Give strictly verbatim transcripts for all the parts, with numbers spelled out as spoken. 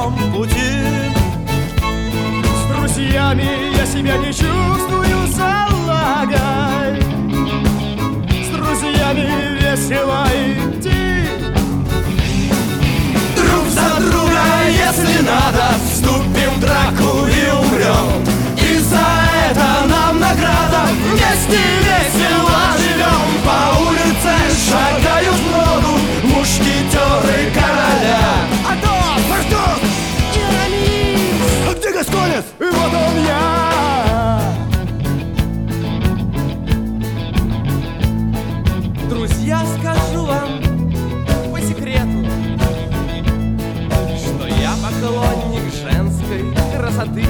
своем пути. С друзьями я себя не чувствую салагой, с друзьями весело идти. Друг за друга, если надо, вступим в драку и умрем. И за это нам награда, вместе весело живем. По улице шагают в ногу мушкетеры короля. Атос! Портос! Ирамис! А где Гасконец? И вот он я. Друзья, скажу вам по секрету, что я поклонник женской красоты.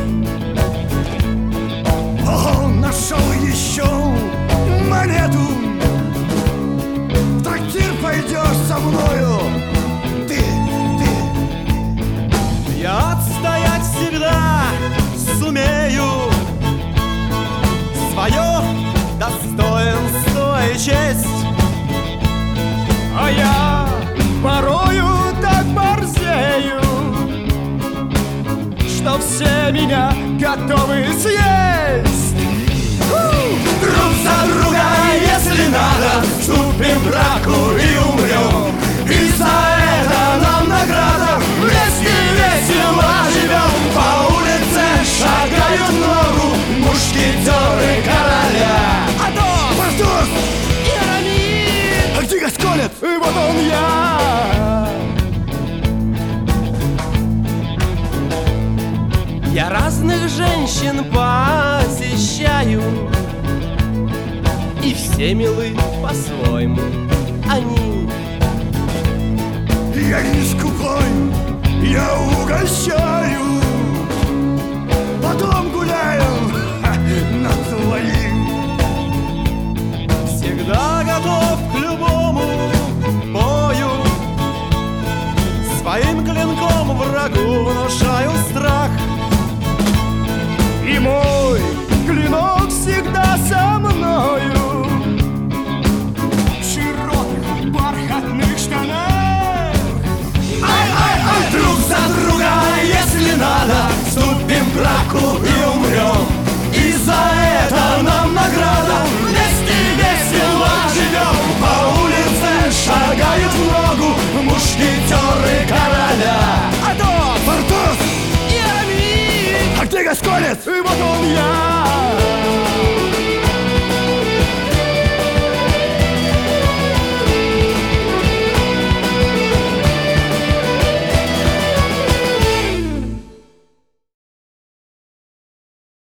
О, нашел еще монету. В трактир пойдешь со мною. Ты, ты. Я отстоять всегда сумею свое достоинство и честь. А я порою так борзею, что все меня готовы съесть. Друг за друга, если надо, вступим в драку и умрем. И за это нам награда, вместе весело живем. По улице шагают в ногу мушкетеры короля. Атос! Портос! Ирамис! А где Гасконец? И вот он я. Я разных женщин посещаю, и все милы по-своему они. Я не скупой, я угощаю. Потом гуляем над твоим. Всегда готов к любому бою, своим клинком врагу внушаю страх. И мой клинок всегда со мною в широких бархатных штанах. Ай-ай-ай! Друг за друга, если надо, вступим в драку и умрем. И за это нам награда, вместе весело живем. По улице шагают в ногу мушкетеры короля. Атос! Портос! Ирамис! А где Гасконец? И вот он я.